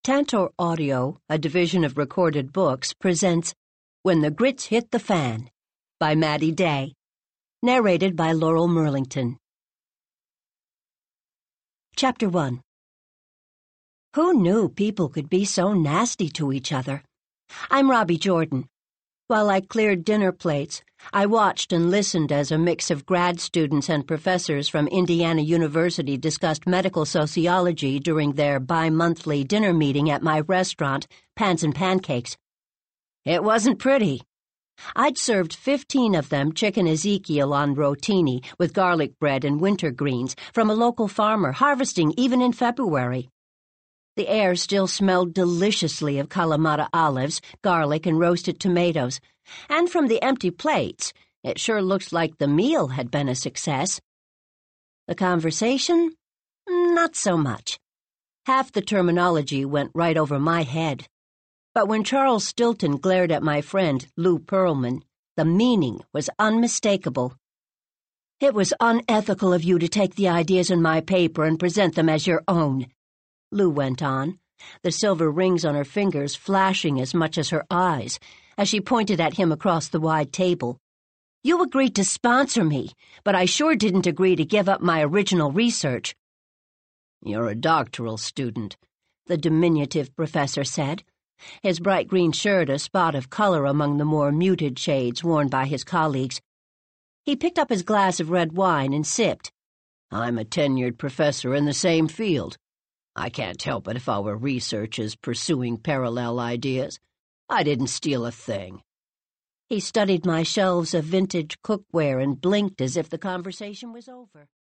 Tantor Audio, a division of Recorded Books, presents When the Grits Hit the Fan by Maddie Day, narrated by Laurel Merlington. Chapter 1. Who knew people could be so nasty to each other? I'm Robbie Jordan. While I cleared dinner plates, I watched and listened as a mix of grad students and professors from Indiana University discussed medical sociology during their bi-monthly dinner meeting at my restaurant, Pans and Pancakes. It wasn't pretty. I'd served 15 of them chicken Ezekiel on rotini with garlic bread and winter greens from a local farmer harvesting even in February. The air still smelled deliciously of Kalamata olives, garlic, and roasted tomatoes, and from the empty plates, it sure looked like the meal had been a success. The conversation? Not so much. Half the terminology went right over my head. But when Charles Stilton glared at my friend, Lou Pearlman, the meaning was unmistakable. It was unethical of you to take the ideas in my paper and present them as your own, Lou went on, the silver rings on her fingers flashing as much as her eyes, as she pointed at him across the wide table. You agreed to sponsor me, but I sure didn't agree to give up my original research. You're a doctoral student, the diminutive professor said, his bright green shirt a spot of color among the more muted shades worn by his colleagues. He picked up his glass of red wine and sipped. I'm a tenured professor in the same field. I can't help it if our research is pursuing parallel ideas. I didn't steal a thing. He studied my shelves of vintage cookware and blinked as if the conversation was over.